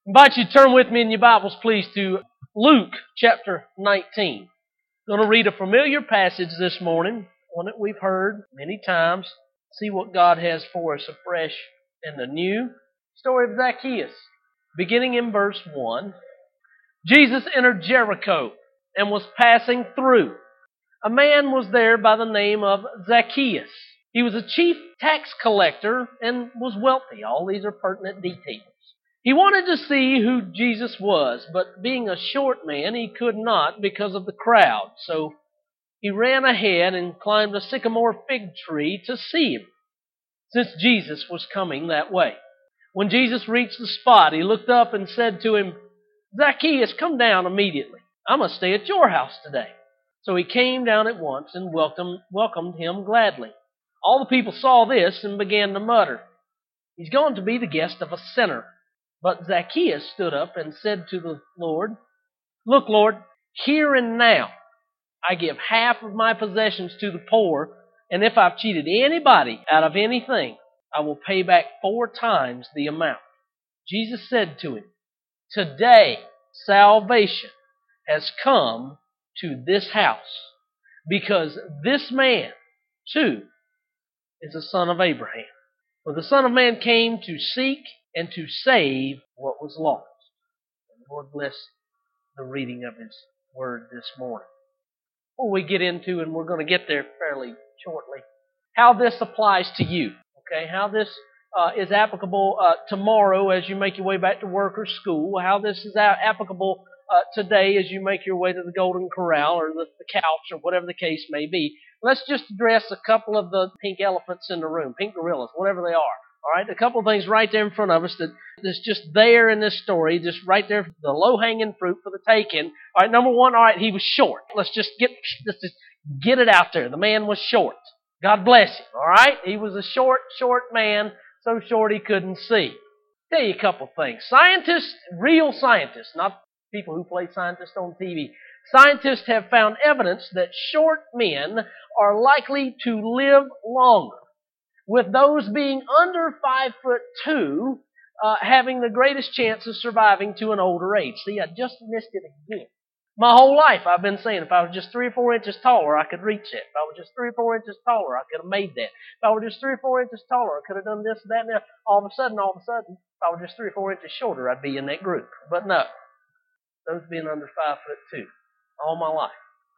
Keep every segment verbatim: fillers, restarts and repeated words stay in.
I invite you to turn with me in your Bibles, please, to Luke chapter nineteen. I'm going to read a familiar passage this morning, one that we've heard many times. See what God has for us afresh and anew. Story of Zacchaeus. Beginning in verse one. Jesus entered Jericho and was passing through. A man was there by the name of Zacchaeus. He was a chief tax collector and was wealthy. All these are pertinent details. He wanted to see who Jesus was, but being a short man, he could not because of the crowd. So he ran ahead and climbed a sycamore fig tree to see him, since Jesus was coming that way. When Jesus reached the spot, he looked up and said to him, "Zacchaeus, come down immediately. I must stay at your house today." So he came down at once and welcomed, welcomed him gladly. All the people saw this and began to mutter, "He's going to be the guest of a sinner." But Zacchaeus stood up and said to the Lord, "Look, Lord, here and now I give half of my possessions to the poor, and if I've cheated anybody out of anything, I will pay back four times the amount." Jesus said to him, "Today salvation has come to this house, because this man, too, is a son of Abraham. For the Son of Man came to seek and to save what was lost." And Lord bless the reading of His Word this morning. Before we get into, and we're going to get there fairly shortly, how this applies to you, okay? How this uh, is applicable uh, tomorrow as you make your way back to work or school, how this is a- applicable uh, today as you make your way to the Golden Corral or the, the couch or whatever the case may be. Let's just address a couple of the pink elephants in the room, pink gorillas, whatever they are. All right, a couple of things right there in front of us that that's just there in this story, just right there, the low-hanging fruit for the taking. All right, number one, all right, he was short. Let's just get let's just get it out there. The man was short. God bless him. All right, he was a short, short man, so short he couldn't see. Tell you a couple things. Scientists, real scientists, not people who play scientists on T V. Scientists have found evidence that short men are likely to live longer, with those being under five foot two uh, having the greatest chance of surviving to an older age. See, I just missed it again. My whole life I've been saying if I was just three or four inches taller, I could reach that. If I was just three or four inches taller, I could have made that. If I were just three or four inches taller, I could have done this, that, and that. All of a sudden, all of a sudden, if I were just three or four inches shorter, I'd be in that group. But no, those being under five foot two, all my life.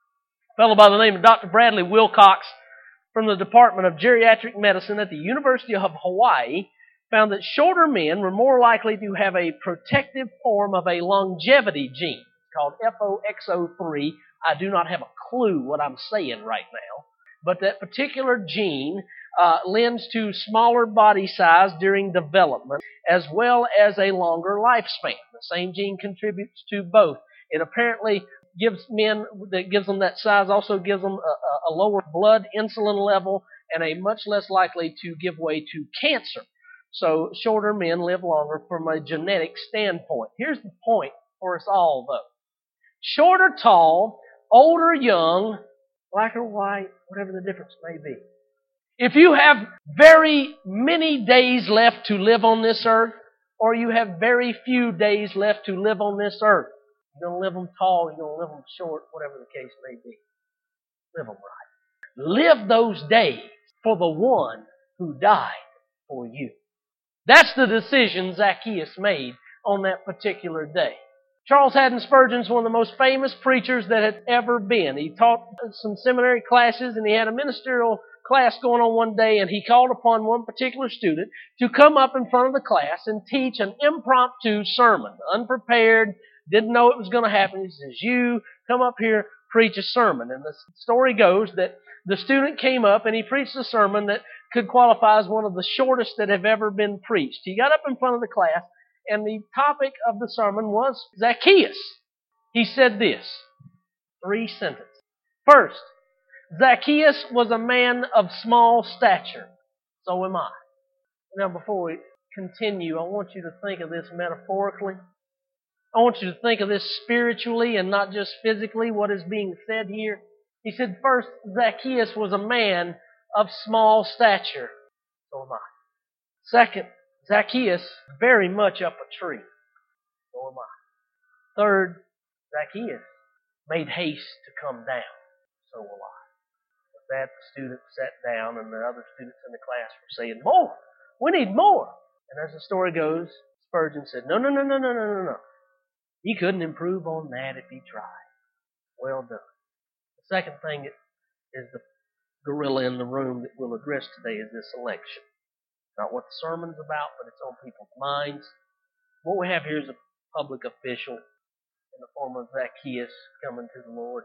A fellow by the name of Doctor Bradley Wilcox from the Department of Geriatric Medicine at the University of Hawaii found that shorter men were more likely to have a protective form of a longevity gene called F O X O three. I do not have a clue what I'm saying right now, but that particular gene uh, lends to smaller body size during development as well as a longer lifespan. The same gene contributes to both. It apparently gives men, that gives them that size, also gives them a, a lower blood insulin level and a much less likely to give way to cancer. So shorter men live longer from a genetic standpoint. Here's the point for us all, though. Short or tall, old or young, black or white, whatever the difference may be. If you have very many days left to live on this earth, or you have very few days left to live on this earth, you're going to live them tall, you're going to live them short, whatever the case may be. Live them right. Live those days for the one who died for you. That's the decision Zacchaeus made on that particular day. Charles Haddon Spurgeon is one of the most famous preachers that had ever been. He taught some seminary classes, and he had a ministerial class going on one day, and he called upon one particular student to come up in front of the class and teach an impromptu sermon. Unprepared, didn't know it was going to happen. He says, "You come up here, preach a sermon." And the story goes that the student came up and he preached a sermon that could qualify as one of the shortest that have ever been preached. He got up in front of the class, and the topic of the sermon was Zacchaeus. He said this, three sentences. First, Zacchaeus was a man of small stature. So am I. Now, before we continue, I want you to think of this metaphorically. I want you to think of this spiritually and not just physically, what is being said here. He said, first, Zacchaeus was a man of small stature. So am I. Second, Zacchaeus very much up a tree. nor am I. Third, Zacchaeus made haste to come down. So will I. With that, the students sat down, and the other students in the class were saying, more! We need more! And as the story goes, Spurgeon said, no, no, no, no, no, no, no, no. He couldn't improve on that if he tried. Well done. The second thing is the gorilla in the room that we'll address today is this election. Not what the sermon's about, but it's on people's minds. What we have here is a public official in the form of Zacchaeus coming to the Lord.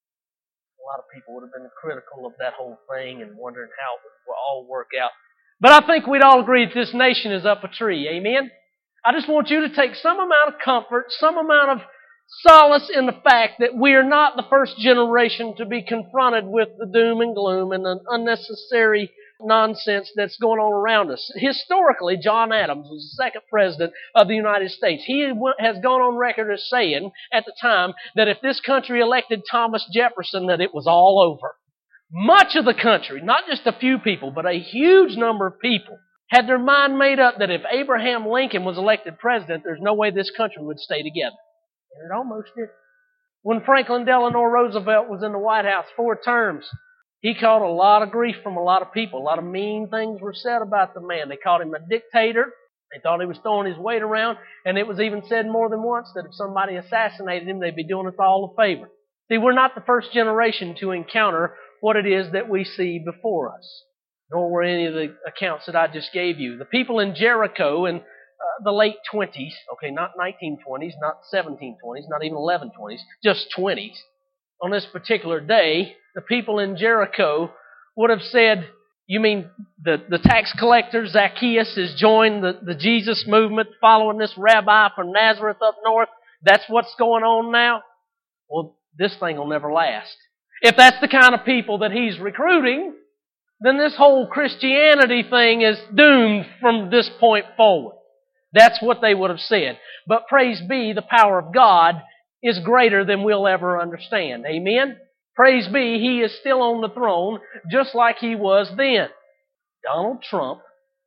A lot of people would have been critical of that whole thing and wondering how it would all work out. But I think we'd all agree that this nation is up a tree. Amen? I just want you to take some amount of comfort, some amount of solace in the fact that we are not the first generation to be confronted with the doom and gloom and the unnecessary nonsense that's going on around us. Historically, John Adams was the second president of the United States. He has gone on record as saying at the time that if this country elected Thomas Jefferson, that it was all over. Much of the country, not just a few people, but a huge number of people, had their mind made up that if Abraham Lincoln was elected president, there's no way this country would stay together. And it almost did. When Franklin Delano Roosevelt was in the White House four terms, he caught a lot of grief from a lot of people. A lot of mean things were said about the man. They called him a dictator. They thought he was throwing his weight around. And it was even said more than once that if somebody assassinated him, they'd be doing us all a favor. See, we're not the first generation to encounter what it is that we see before us, nor were any of the accounts that I just gave you. The people in Jericho in uh, the late twenties, okay, not nineteen twenties, not seventeen twenties, not even eleven twenties, just twenties. On this particular day, the people in Jericho would have said, you mean the, the tax collector Zacchaeus has joined the, the Jesus movement following this rabbi from Nazareth up north? That's what's going on now? Well, this thing will never last. If that's the kind of people that he's recruiting, then this whole Christianity thing is doomed from this point forward. That's what they would have said. But praise be, the power of God is greater than we'll ever understand. Amen? Praise be, He is still on the throne, just like He was then. Donald Trump,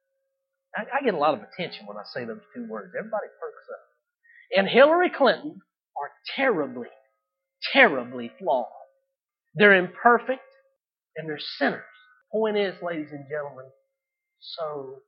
I, I get a lot of attention when I say those two words. Everybody perks up. And Hillary Clinton are terribly, terribly flawed. They're imperfect and they're sinners. Point is, ladies and gentlemen, so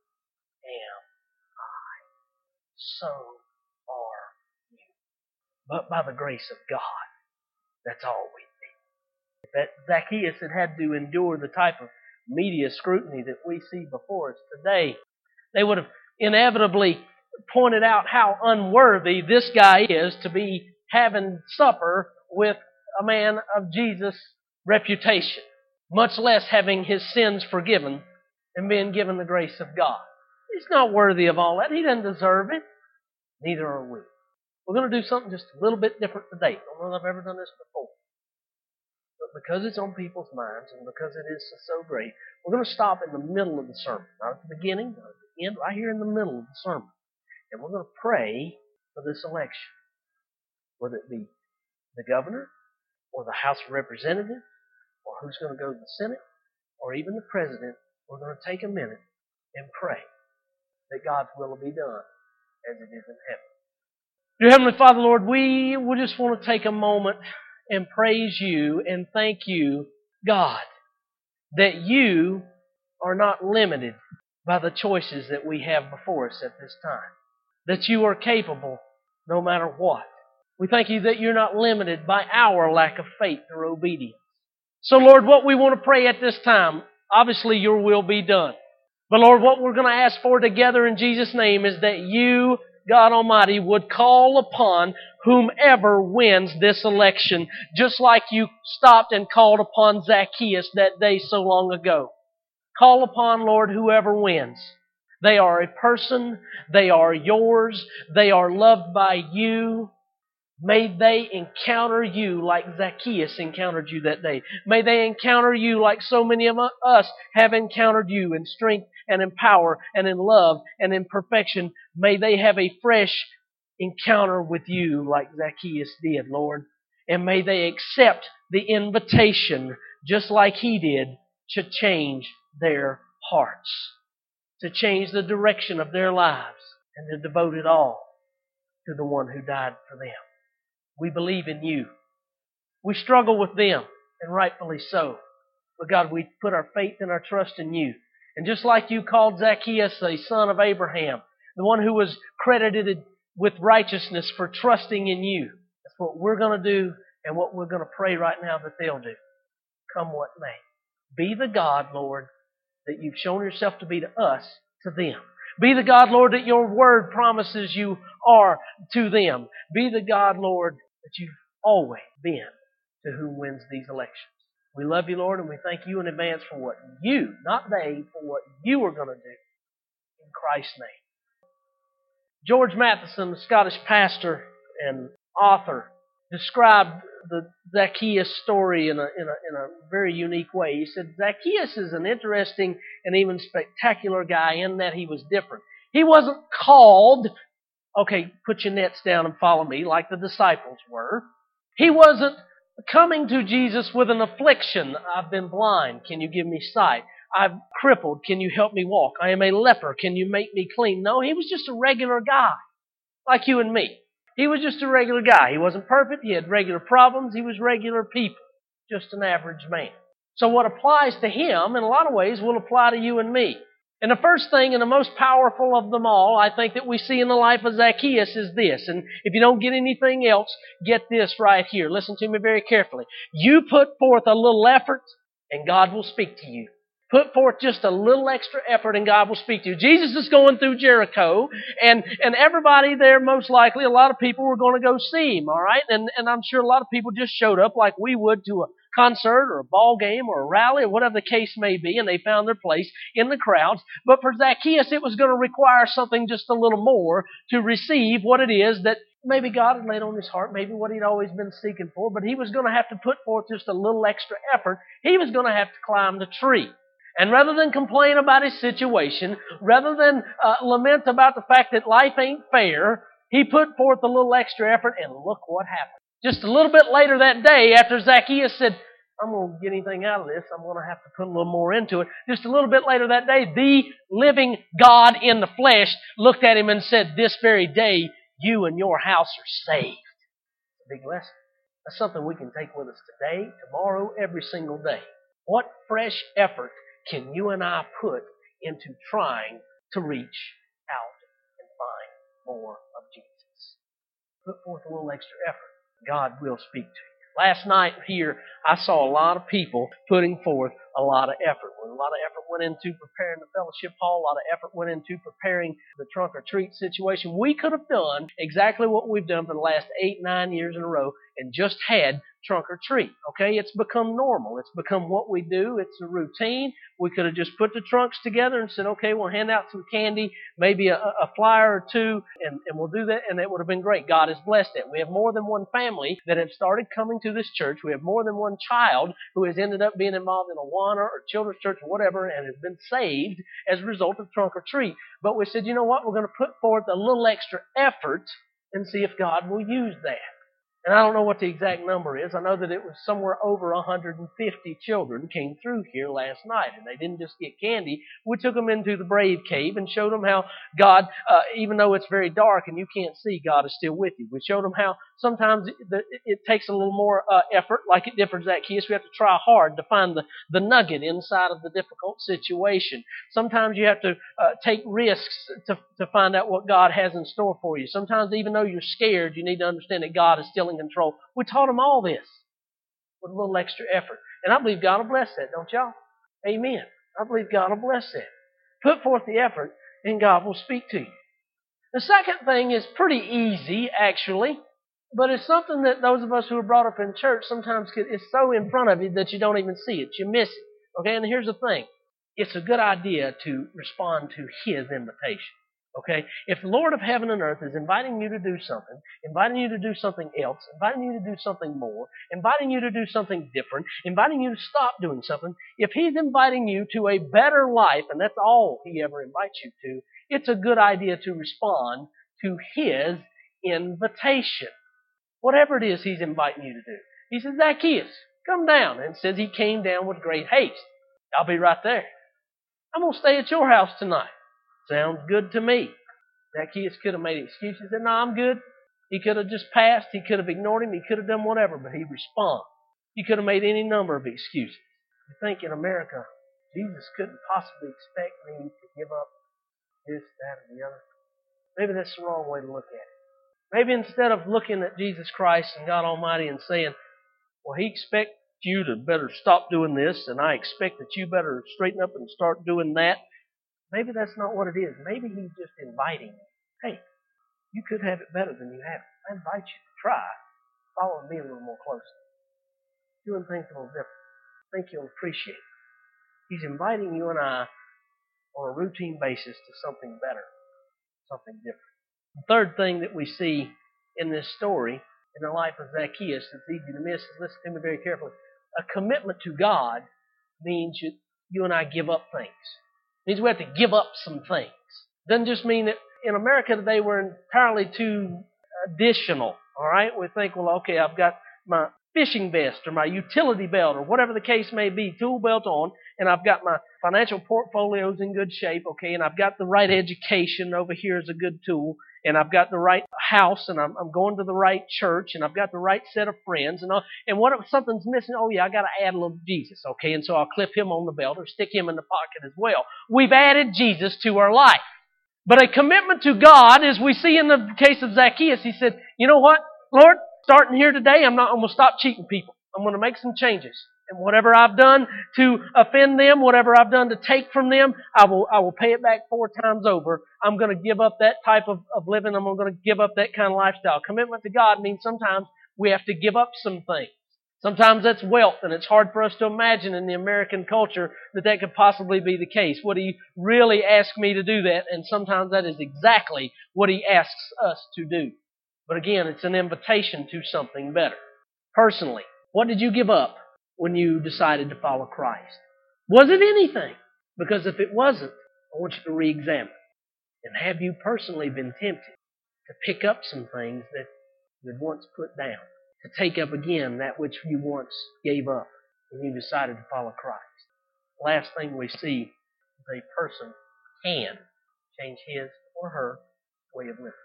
am I. So are you. But by the grace of God, that's all we need. If that Zacchaeus had had to endure the type of media scrutiny that we see before us today, they would have inevitably pointed out how unworthy this guy is to be having supper with a man of Jesus' reputation, much less having his sins forgiven and being given the grace of God. He's not worthy of all that. He doesn't deserve it. Neither are we. We're going to do something just a little bit different today. I don't know if I've ever done this before. But because it's on people's minds and because it is so great, we're going to stop in the middle of the sermon. Not at the beginning, not at the end, right here in the middle of the sermon. And we're going to pray for this election. Whether it be the governor, or the House of Representatives, or who's going to go to the Senate, or even the President, we're going to take a minute and pray that God's will will be done as it is in heaven. Dear Heavenly Father, Lord, we, we just want to take a moment and praise You and thank You, God, that You are not limited by the choices that we have before us at this time. That You are capable no matter what. We thank You that You're not limited by our lack of faith or obedience. So, Lord, what we want to pray at this time, obviously Your will be done. But, Lord, what we're going to ask for together in Jesus' name is that You, God Almighty, would call upon whomever wins this election, just like You stopped and called upon Zacchaeus that day so long ago. Call upon, Lord, whoever wins. They are a person. They are Yours. They are loved by You. May they encounter You like Zacchaeus encountered You that day. May they encounter You like so many of us have encountered You in strength and in power and in love and in perfection. May they have a fresh encounter with You like Zacchaeus did, Lord. And may they accept the invitation, just like he did, to change their hearts, to change the direction of their lives, and to devote it all to the one who died for them. We believe in you. We struggle with them, and rightfully so. But God, we put our faith and our trust in you. And just like you called Zacchaeus a son of Abraham, the one who was credited with righteousness for trusting in you, that's what we're going to do and what we're going to pray right now that they'll do. Come what may. Be the God, Lord, that you've shown yourself to be to us, to them. Be the God, Lord, that your word promises you are to them. Be the God, Lord, that you've always been to whom wins these elections. We love you, Lord, and we thank you in advance for what you, not they, for what you are going to do. In Christ's name. George Matheson, the Scottish pastor and author, described the Zacchaeus story in a, in a, in a very unique way. He said, Zacchaeus is an interesting and even spectacular guy in that he was different. He wasn't called, okay, put your nets down and follow me, like the disciples were. He wasn't coming to Jesus with an affliction. I've been blind. Can you give me sight? I'm crippled. Can you help me walk? I am a leper. Can you make me clean? No, he was just a regular guy, like you and me. He was just a regular guy. He wasn't perfect. He had regular problems. He was regular people, just an average man. So what applies to him, in a lot of ways, will apply to you and me. And the first thing and the most powerful of them all, I think, that we see in the life of Zacchaeus is this. And if you don't get anything else, get this right here. Listen to me very carefully. You put forth a little effort, and God will speak to you. Put forth just a little extra effort and God will speak to you. Jesus is going through Jericho, and, and everybody there, most likely, a lot of people were going to go see him, all right? And, and I'm sure a lot of people just showed up like we would to a concert or a ball game or a rally or whatever the case may be, and they found their place in the crowds. But for Zacchaeus, it was going to require something just a little more to receive what it is that maybe God had laid on his heart, maybe what he'd always been seeking for, but he was going to have to put forth just a little extra effort. He was going to have to climb the tree. And rather than complain about his situation, rather than uh, lament about the fact that life ain't fair, he put forth a little extra effort, and look what happened. Just a little bit later that day, after Zacchaeus said, I'm going to get anything out of this, I'm going to have to put a little more into it. Just a little bit later that day, the living God in the flesh looked at him and said, this very day, you and your house are saved. It's a big lesson. That's something we can take with us today, tomorrow, every single day. What fresh effort can you and I put into trying to reach out and find more of Jesus? Put forth a little extra effort. God will speak to you. Last night here, I saw a lot of people putting forth a lot of effort. A lot of effort went into preparing the fellowship hall. A lot of effort went into preparing the trunk or treat situation. We could have done exactly what we've done for the last eight, nine years in a row and just had trunk or treat. Okay, it's become normal. It's become what we do. It's a routine. We could have just put the trunks together and said, okay, we'll hand out some candy, maybe a, a flyer or two, and, and we'll do that, and it would have been great. God has blessed it. We have more than one family that have started coming to this church. We have more than one child who has ended up being involved in a Awana or children's church or whatever and has been saved as a result of trunk or treat. But we said, you know what? We're going to put forth a little extra effort and see if God will use that. And I don't know what the exact number is. I know that it was somewhere over one hundred fifty children came through here last night. And they didn't just get candy. We took them into the Brave Cave and showed them how God, uh, even though it's very dark and you can't see, God is still with you. We showed them how sometimes it, it, it takes a little more uh, effort, like it did for Zacchaeus. We have to try hard to find the, the nugget inside of the difficult situation. Sometimes you have to uh, take risks to, to find out what God has in store for you. Sometimes even though you're scared, you need to understand that God is still in control. We taught them all this with a little extra effort. And I believe God will bless that, don't y'all? Amen. I believe God will bless that. Put forth the effort and God will speak to you. The second thing is pretty easy, actually, but it's something that those of us who are brought up in church sometimes get, it's so in front of you that you don't even see it. You miss it. Okay, and here's the thing. It's a good idea to respond to His invitation. Okay? If the Lord of heaven and earth is inviting you to do something, inviting you to do something else, inviting you to do something more, inviting you to do something different, inviting you to stop doing something, if He's inviting you to a better life, and that's all He ever invites you to, it's a good idea to respond to His invitation. Whatever it is He's inviting you to do. He says, Zacchaeus, come down. And it says he came down with great haste. I'll be right there. I'm going to stay at your house tonight. Sounds good to me. Zacchaeus could have made excuses. He said, no, I'm good. He could have just passed. He could have ignored him. He could have done whatever, but he responded. He could have made any number of excuses. You think in America, Jesus couldn't possibly expect me to give up this, that, or the other? Maybe that's the wrong way to look at it. Maybe instead of looking at Jesus Christ and God Almighty and saying, well, He expects you to better stop doing this, and I expect that you better straighten up and start doing that. Maybe that's not what it is. Maybe He's just inviting you. Hey, you could have it better than you have it. I invite you to try following me a little more closely. Doing things a little different. I think you'll appreciate it. He's inviting you and I on a routine basis to something better, something different. The third thing that we see in this story, in the life of Zacchaeus, that's easy to miss, is listen to me very carefully. A commitment to God means you, you and I give up things. It means we have to give up some things. It doesn't just mean that in America today we're entirely too additional. All right? We think, well, okay, I've got my fishing vest or my utility belt or whatever the case may be, tool belt on, and I've got my financial portfolios in good shape, okay, and I've got the right education over here is a good tool, and I've got the right house, and I'm, I'm going to the right church, and I've got the right set of friends, and all, and what if something's missing? Oh yeah, I got to add a little Jesus, okay, and so I'll clip Him on the belt or stick Him in the pocket as well. We've added Jesus to our life. But a commitment to God, as we see in the case of Zacchaeus, he said, you know what, Lord, starting here today, I'm not I'm going to stop cheating people. I'm going to make some changes. And whatever I've done to offend them, whatever I've done to take from them, I will I will pay it back four times over. I'm going to give up that type of, of living. I'm going to give up that kind of lifestyle. Commitment to God means sometimes we have to give up some things. Sometimes that's wealth, and it's hard for us to imagine in the American culture that that could possibly be the case. Would He really ask me to do that? And sometimes that is exactly what He asks us to do. But again, it's an invitation to something better. Personally, what did you give up when you decided to follow Christ? Was it anything? Because if it wasn't, I want you to re-examine. And have you personally been tempted to pick up some things that you had once put down? To take up again that which you once gave up when you decided to follow Christ? The last thing we see is a person can change his or her way of living.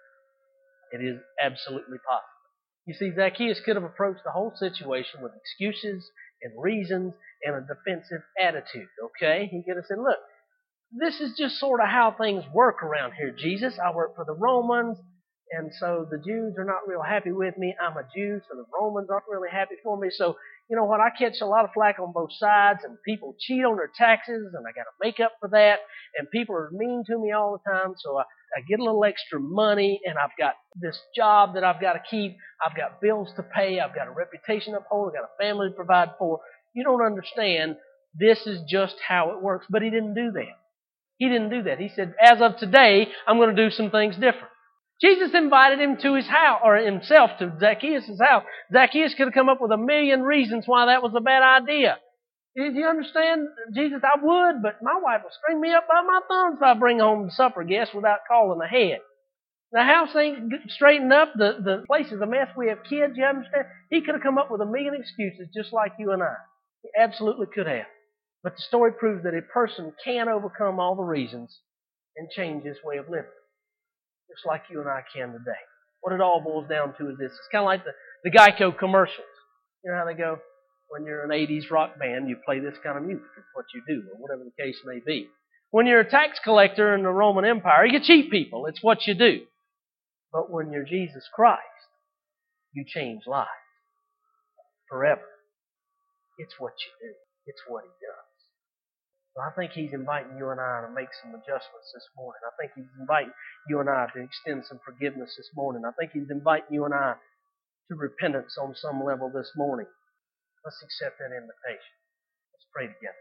It is absolutely possible. You see, Zacchaeus could have approached the whole situation with excuses and reasons and a defensive attitude, okay? He could have said, look, this is just sort of how things work around here, Jesus. I work for the Romans, and so the Jews are not real happy with me. I'm a Jew, so the Romans aren't really happy for me. So, you know what, I catch a lot of flack on both sides, and people cheat on their taxes, and I got to make up for that, and people are mean to me all the time, so I, I get a little extra money, and I've got this job that I've got to keep. I've got bills to pay. I've got a reputation to uphold. I've got a family to provide for. You don't understand. This is just how it works. But he didn't do that. He didn't do that. He said, as of today, I'm going to do some things different. Jesus invited him to his house, or himself to Zacchaeus' house. Zacchaeus could have come up with a million reasons why that was a bad idea. Do you understand? Jesus, I would, but my wife will string me up by my thumbs if I bring home the supper guests without calling ahead. The house ain't straightened up. The, the place is a mess. We have kids, you understand? He could have come up with a million excuses just like you and I. He absolutely could have. But the story proves that a person can overcome all the reasons and change his way of living. Just like you and I can today. What it all boils down to is this. It's kind of like the, the Geico commercials. You know how they go? When you're an eighties rock band, you play this kind of music. It's what you do, or whatever the case may be. When you're a tax collector in the Roman Empire, you cheat people. It's what you do. But when you're Jesus Christ, you change lives forever. It's what you do. It's what He does. So I think He's inviting you and I to make some adjustments this morning. I think He's inviting you and I to extend some forgiveness this morning. I think He's inviting you and I to repentance on some level this morning. Let's accept that invitation. Let's pray together.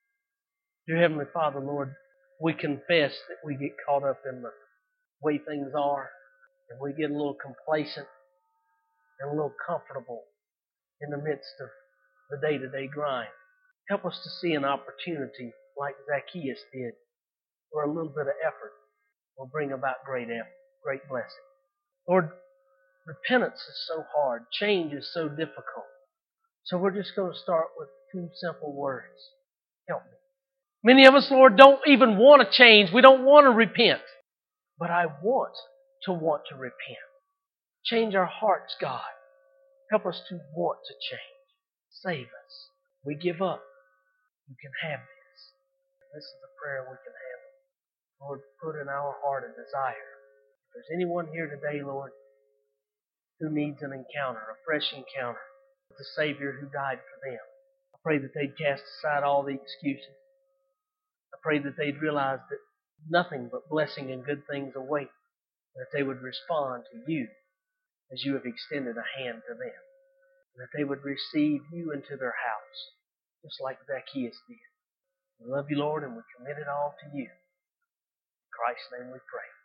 Dear Heavenly Father, Lord, we confess that we get caught up in the way things are, and we get a little complacent and a little comfortable in the midst of the day-to-day grind. Help us to see an opportunity like Zacchaeus did, where a little bit of effort will bring about great effort, great blessing. Lord, repentance is so hard. Change is so difficult. So we're just going to start with two simple words. Help me. Many of us, Lord, don't even want to change. We don't want to repent. But I want to want to repent. Change our hearts, God. Help us to want to change. Save us. We give up. You can have this. This is a prayer we can handle. Lord, put in our heart a desire. If there's anyone here today, Lord, who needs an encounter, a fresh encounter with the Savior who died for them, I pray that they'd cast aside all the excuses. I pray that they'd realize that nothing but blessing and good things await, and that they would respond to you as you have extended a hand to them, and that they would receive you into their house, just like Zacchaeus did. We love you, Lord, and we commit it all to you. In Christ's name we pray.